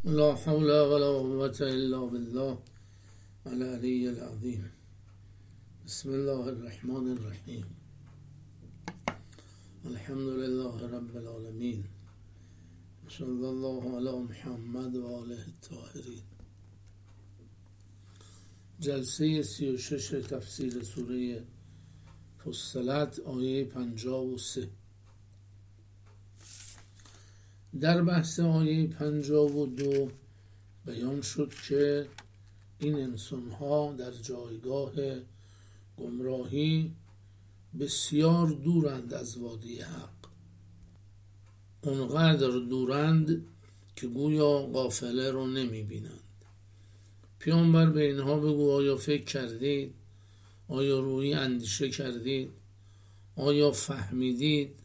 لا حول ولا قوة إلا بالله العلي العظيم. بسم الله الرحمن الرحیم. الحمد لله رب العالمین. صلی الله علی محمد و آله الطاهرین. جلسه 36 تفسیر سوره فصلت آیه 53. در بحث آیه 52 بیان شد که این انسان‌ها در جایگاه گمراهی بسیار دورند از وادی حق، اونقدر دورند که گویا قافله رو نمی‌بینند. پیامبر به اینها بگو آیا فکر کردید؟ آیا روی اندیشه کردید؟ آیا فهمیدید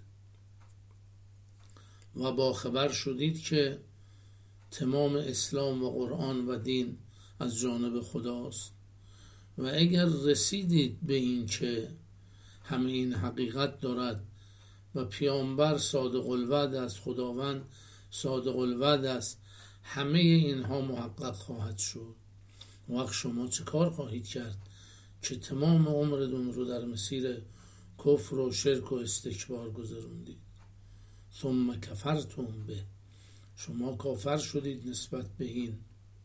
و باخبر شدید که تمام اسلام و قرآن و دین از جانب خداست؟ و اگر رسیدید به این که همه این حقیقت دارد و پیامبر صادق الوعد است، خداوند صادق الوعد است، همه اینها محقق خواهد شد. وقت شما چه کار خواهید کرد که تمام عمرتون رو در مسیر کفر و شرک و استکبار گذروندید؟ ثم کفرتم به، شما کافر شدید نسبت به این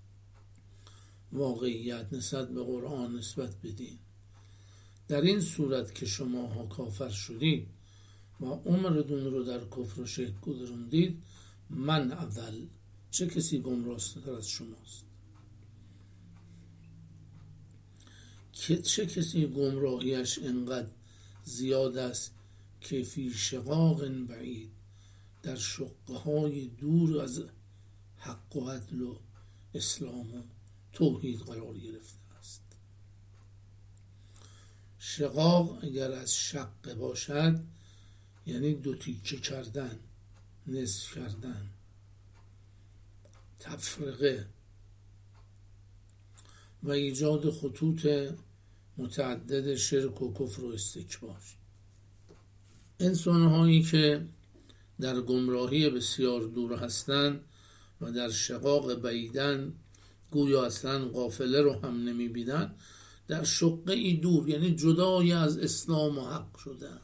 واقعیت، نسبت به قرآن، نسبت به دین. در این صورت که شما ها کافر شدید و عمرتون رو در کفر و شرک گذروندید، من اضل، چه کسی گمراه‌تر از شماست؟ چه کسی گمراهیش انقدر زیاد است که فی شقاق بعید، در شقه های دور از حق و عدل و اسلام و توحید قرار گرفته است. شقاق اگر از شق باشد یعنی دو تیکه کردن، نصف کردن، تفرقه و ایجاد خطوط متعدد شرک و کفر و استکبار. انسان‌هایی که در گمراهی بسیار دور هستند و در شقاق بعیدن، گویا اصلا قافله رو هم نمی‌بینند، در شقه ای دور یعنی جدای از اسلام و حق شدند.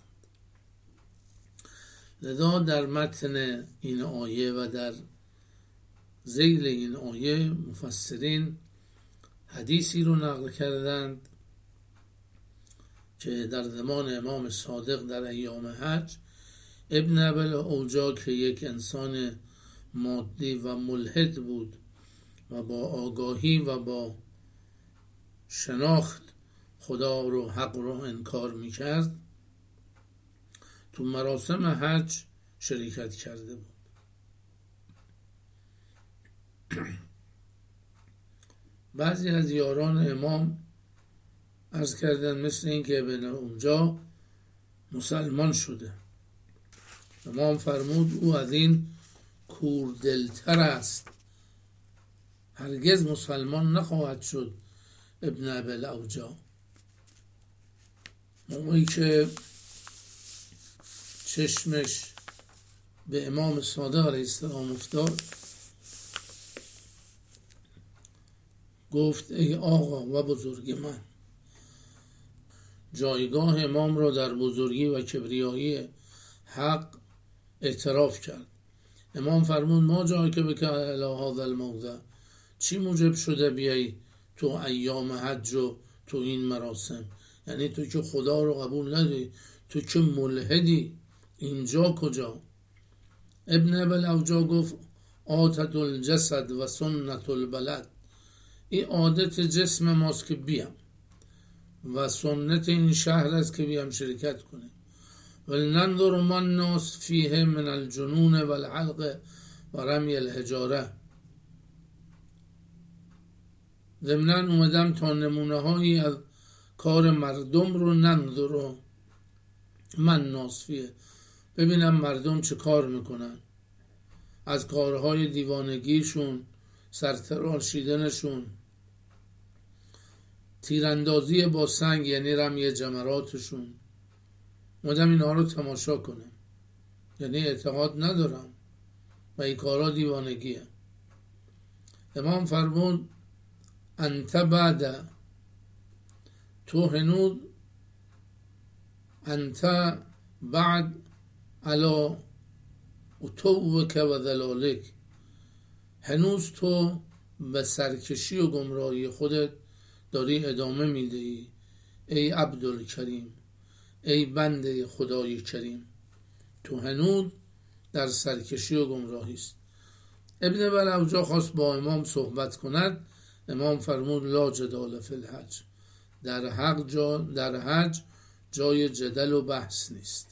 لذا در متن این آیه و در ذیل این آیه مفسرین حدیثی رو نقل کردند که در زمان امام صادق در ایام حج، ابن ابل اوجا که یک انسان مادی و ملحد بود و با آگاهی و با شناخت خدا رو، حق رو انکار میکرد، تو مراسم حج شرکت کرده بود. بعضی از یاران امام عرض کردن مثل این که ابن اونجا مسلمان شده. امام فرمود او از این کوردلتر است، هرگز مسلمان نخواهد شد ابن ابل اوجا. موقعی که چشمش به امام صادق علیه السلام افتاد، گفت ای آقا و بزرگ من، جایگاه امام را در بزرگی و کبریایی حق اعتراف کرد. امام فرمود ما جای که بکه الی هذا الموضع، چی موجب شده بیایی تو ایام حج و تو این مراسم؟ یعنی تو که خدا رو قبول نداری، تو که ملحدی، اینجا کجا؟ ابن ابل اوجا گفت عادت الجسد و سنت البلد، این عادت جسم ماست که بیام و سنت این شهر است که بیام شرکت کنیم. ولننظر ما الناس فیه من الجنون والعلق و رمی الحجاره. ضمناً اومدم تا نمونه هایی از کار مردم رو ننظر من ناس فیه، ببینم مردم چه کار میکنن، از کارهای دیوانگیشون، سرتراشیدنشون، تیراندازی با سنگ یعنی رمی جمراتشون، مدام اینها رو تماشا کنم. یعنی اعتقاد ندارم و این کارا دیوانگیه. امام فرمود انت بعد، تو هنوز انت بعد علا عتوک و ضلالک، هنوز تو به سرکشی و گمراهی خودت داری ادامه میدهی ای عبدالکریم، ای بنده خدای کریم، تو هنوز در سرکشی و گمراهی است. ابن بلعوجا خواست با امام صحبت کند. امام فرمود لا جدال فی الحج، در حج جای جدل و بحث نیست.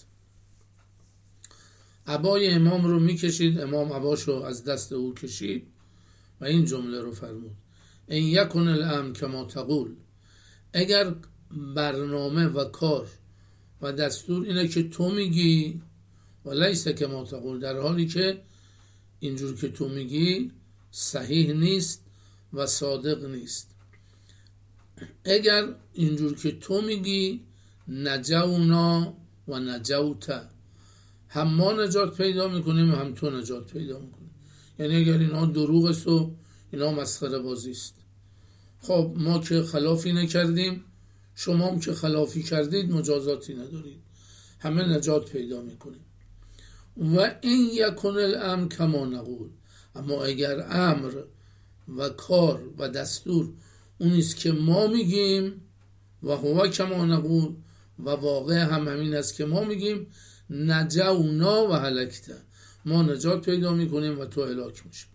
عبای امام رو میکشید، امام عباشو از دست او کشید و این جمله رو فرمود ان یکن الامر کما تقول، اگر برنامه و کار و دستور اینه که تو میگی و لیس کما تقول، در حالی که اینجور که تو میگی صحیح نیست و صادق نیست. اگر اینجور که تو میگی نجونا و نجوت، هم ما نجات پیدا میکنیم هم تو نجات پیدا میکنیم. یعنی اگر اینا دروغ است و اینا مسخره بازی است، خب ما که خلافی نکردیم، شما هم که خلافی کردید مجازاتی ندارید، همه نجات پیدا میکنیم. و این یکن الامر کما نقول، اما اگر امر و کار و دستور اونیست که ما میگیم و هو کما نقول و واقع هم همین است که ما میگیم، نجونا و هلکته، ما نجات پیدا میکنیم و تو هلاک میشی.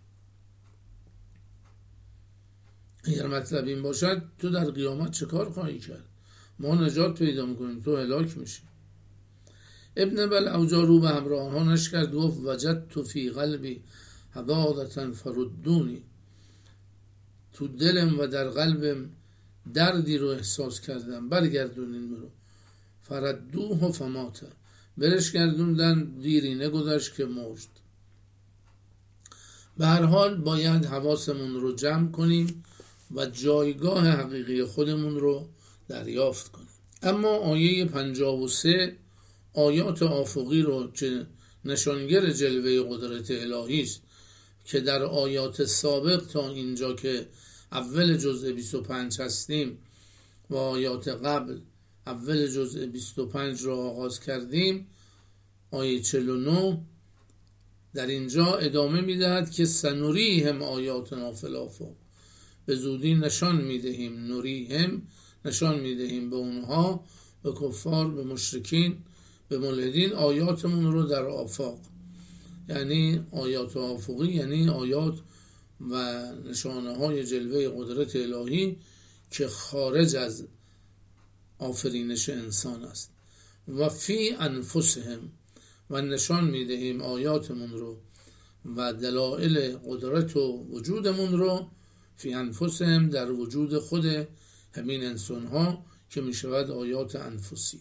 اگر مطلب این باشد تو در قیامت چه کار خواهی کرد؟ ما نجات پیدا میکنیم تو هلاک میشی. ابن بلعوجا رو به همراهانش کرد، گفت وجدت فی قلبی حبادة فردونی، تو دلم و در قلبم دردی رو احساس کردم، برگردونین رو. فردوه فمات، برش گردوندن، دیری نگذشت که مرد. به هر حال باید حواسمون رو جمع کنیم و جایگاه حقیقی خودمون رو دریافت کنیم. اما آیه 53 آیات آفقی رو که نشانگر جلوه قدرت الهی است که در آیات سابق تا اینجا که اول جزء 25 هستیم و آیات قبل اول جزء 25 رو آغاز کردیم، آیه 49 در اینجا ادامه میدهد که سنوریهم آیاتنا فی الآفاق، به زودی نشان میدهیم، نوریهم نشان میدهیم به اونها، به کفار، به مشرکین، به ملحدین، آیاتمون رو در آفاق. یعنی آیات آفاقی یعنی آیات و نشانه های جلوه قدرت الهی که خارج از آفرینش انسان است. و فی انفسهم، و نشان میدهیم آیاتمون رو و دلائل قدرت و وجودمون رو فی انفسهم، در وجود خود همین انسان ها که میشود آیات انفسی.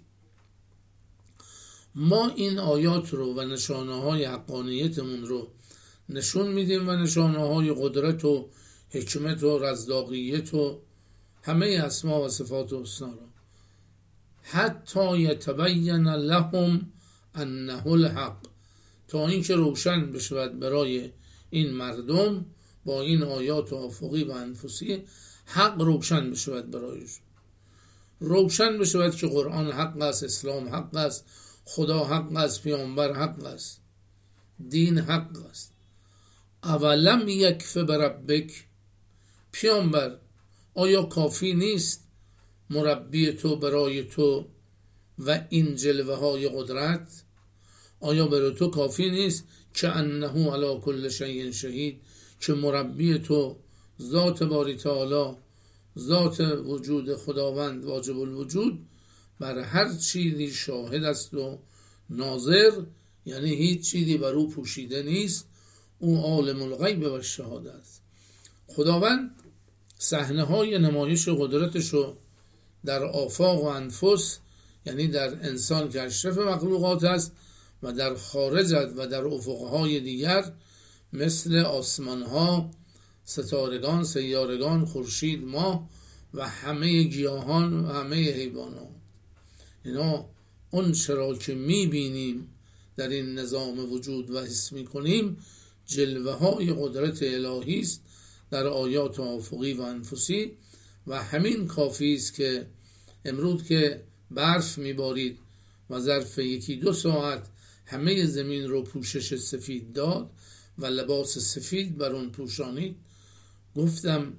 ما این آیات رو و نشانه های حقانیتمون رو نشون میدیم و نشانه های قدرت و حکمت و رزاقیت و همه اسما و صفات و حسنا رو، حتی یتبین لهم انه الحق، تا اینکه روشن بشود برای این مردم با این آیات آفقی و انفسی، حق روشن بشود برایش، روشن بشود که قرآن حق است، اسلام حق است، خدا حق است، پیامبر حق است، دین حق است. اولم یکف بربک، پیامبر آیا کافی نیست مربی تو برای تو و این جلوه های قدرت؟ آیا برای تو کافی نیست که انه علی کل شیء شهید، که مربی تو ذات باری تعالی، ذات وجود خداوند واجب الوجود، بر هر چیزی شاهد است و ناظر، یعنی هیچ چیزی بر او پوشیده نیست، او عالم الغیب و شهاده است. خداوند صحنه های نمایش قدرتشو در آفاق و انفس، یعنی در انسان که اشرف مخلوقات است، و در خارج و در افقهای دیگر مثل آسمانها، ستارگان، سیارگان، خورشید، ماه و همه گیاهان و همه حیوانات. اینا اون چرا که میبینیم در این نظام وجود و حس میکنیم جلوه های قدرت الهی است در آیات افقی و انفسی و همین کافی است که امروز که برف میبارید و ظرف 1-2 ساعت همه زمین رو پوشش سفید داد و لباس سفید بر اون پوشانید. گفتم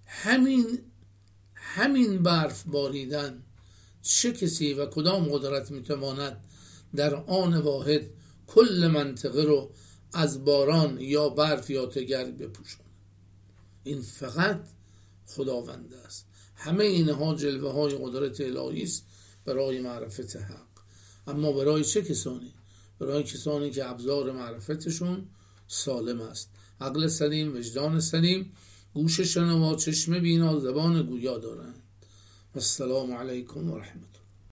همین برف باریدن چه کسی و کدام قدرت میتواند در آن واحد کل منطقه رو از باران یا برف یا تگرگ بپوشاند؟ این فقط خداوند است. همه اینها جلوه های قدرت الهی است برای معرفت حق. اما برای چه کسانی؟ برای کسانی که ابزار معرفتشون سالم است، عقل سلیم، وجدان سلیم، گوش شنوا، چشم بینا، زبان گویا دارند. السلام علیکم و رحمت الله.